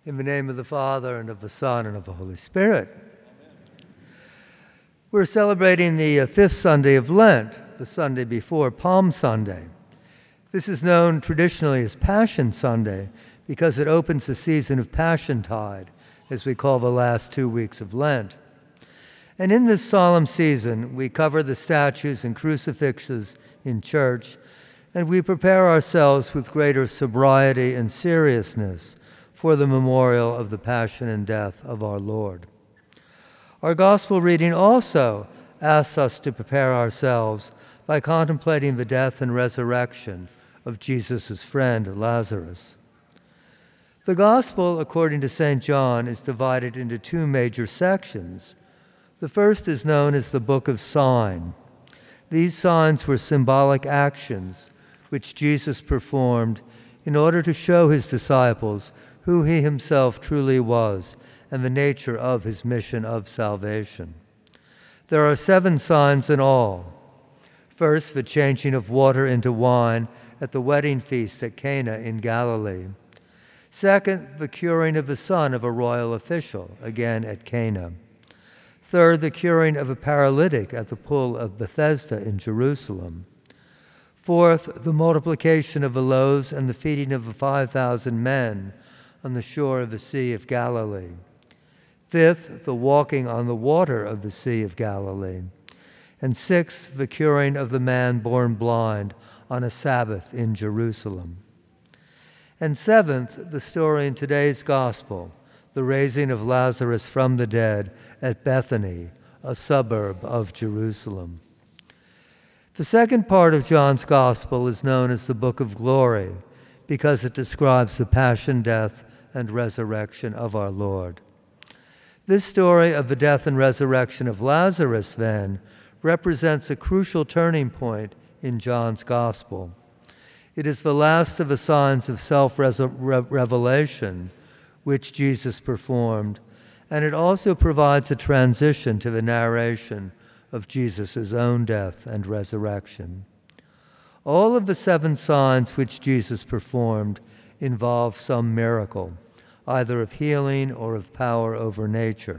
In the name of the Father, and of the Son, and of the Holy Spirit. Amen. We're celebrating the fifth Sunday of Lent, the Sunday before Palm Sunday. This is known traditionally as Passion Sunday because it opens the season of Passiontide, as we call the last 2 weeks of Lent. And in this solemn season, we cover the statues and crucifixes in church, and we prepare ourselves with greater sobriety and seriousness for the memorial of the passion and death of our Lord. Our gospel reading also asks us to prepare ourselves by contemplating the death and resurrection of Jesus' friend Lazarus. The gospel, according to St. John, is divided into two major sections. The first is known as the Book of Signs. These signs were symbolic actions which Jesus performed in order to show his disciples who he himself truly was and the nature of his mission of salvation. There are 7 signs in all. First, the changing of water into wine at the wedding feast at Cana in Galilee. Second, the curing of the son of a royal official, again at Cana. Third, the curing of a paralytic at the pool of Bethesda in Jerusalem. Fourth, the multiplication of the loaves and the feeding of the 5,000 men on the shore of the Sea of Galilee. Fifth, the walking on the water of the Sea of Galilee. And sixth, the curing of the man born blind on a Sabbath in Jerusalem. And seventh, the story in today's gospel, the raising of Lazarus from the dead at Bethany, a suburb of Jerusalem. The second part of John's gospel is known as the Book of Glory because it describes the passion, death, and resurrection of our Lord. This story of the death and resurrection of Lazarus, then, represents a crucial turning point in John's gospel. It is the last of the signs of self-revelation which Jesus performed, and it also provides a transition to the narration of Jesus' own death and resurrection. All of the 7 signs which Jesus performed involve some miracle, either of healing or of power over nature.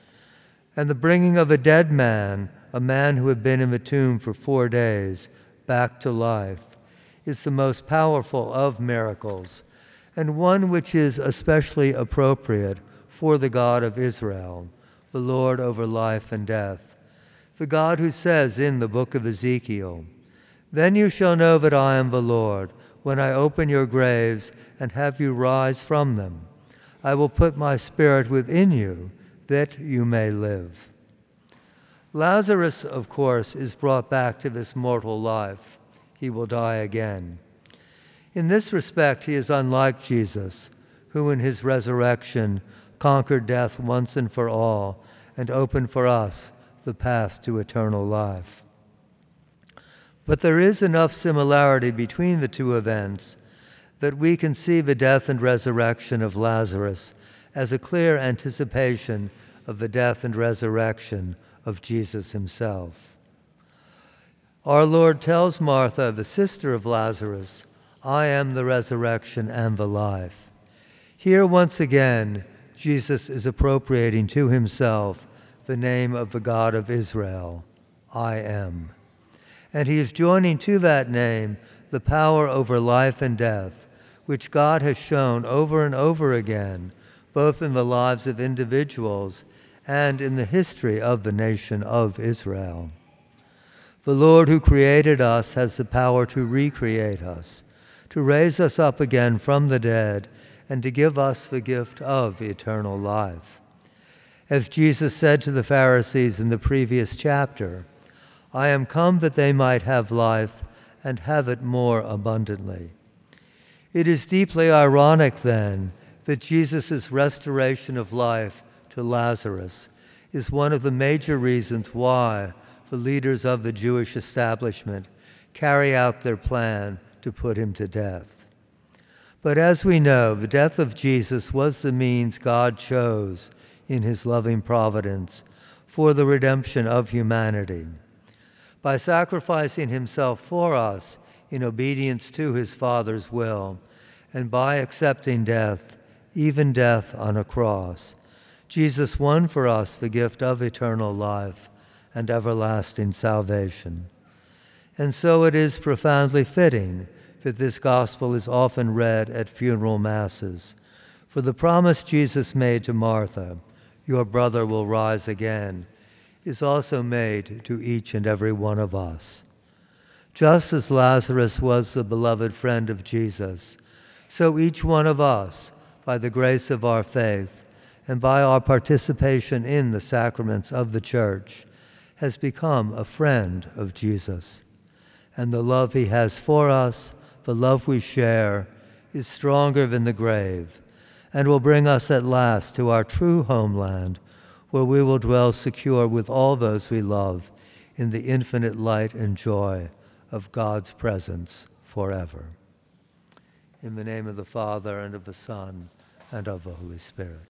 And the bringing of a dead man, a man who had been in the tomb for 4 days, back to life, is the most powerful of miracles, and one which is especially appropriate for the God of Israel, the Lord over life and death, the God who says in the book of Ezekiel, "Then you shall know that I am the Lord, when I open your graves and have you rise from them. I will put my spirit within you, that you may live." Lazarus, of course, is brought back to this mortal life. He will die again. In this respect, he is unlike Jesus, who in his resurrection conquered death once and for all and opened for us the path to eternal life. But there is enough similarity between the two events that we can see the death and resurrection of Lazarus as a clear anticipation of the death and resurrection of Jesus himself. Our Lord tells Martha, the sister of Lazarus, "I am the resurrection and the life." Here once again, Jesus is appropriating to himself the name of the God of Israel, I am. And he is joining to that name the power over life and death, which God has shown over and over again, both in the lives of individuals and in the history of the nation of Israel. The Lord who created us has the power to recreate us, to raise us up again from the dead, and to give us the gift of eternal life. As Jesus said to the Pharisees in the previous chapter, "I am come that they might have life and have it more abundantly." It is deeply ironic, then, that Jesus' restoration of life to Lazarus is one of the major reasons why the leaders of the Jewish establishment carry out their plan to put him to death. But as we know, the death of Jesus was the means God chose in his loving providence for the redemption of humanity. By sacrificing himself for us in obedience to his Father's will, and by accepting death even death on a cross, Jesus won for us the gift of eternal life and everlasting salvation. And so it is profoundly fitting that this gospel is often read at funeral masses. For the promise Jesus made to Martha, "Your brother will rise again," is also made to each and every one of us. Just as Lazarus was the beloved friend of Jesus, so each one of us, by the grace of our faith and by our participation in the sacraments of the Church, has become a friend of Jesus. And the love he has for us, the love we share, is stronger than the grave, and will bring us at last to our true homeland, where we will dwell secure with all those we love in the infinite light and joy of God's presence forever. In the name of the Father, and of the Son, and of the Holy Spirit.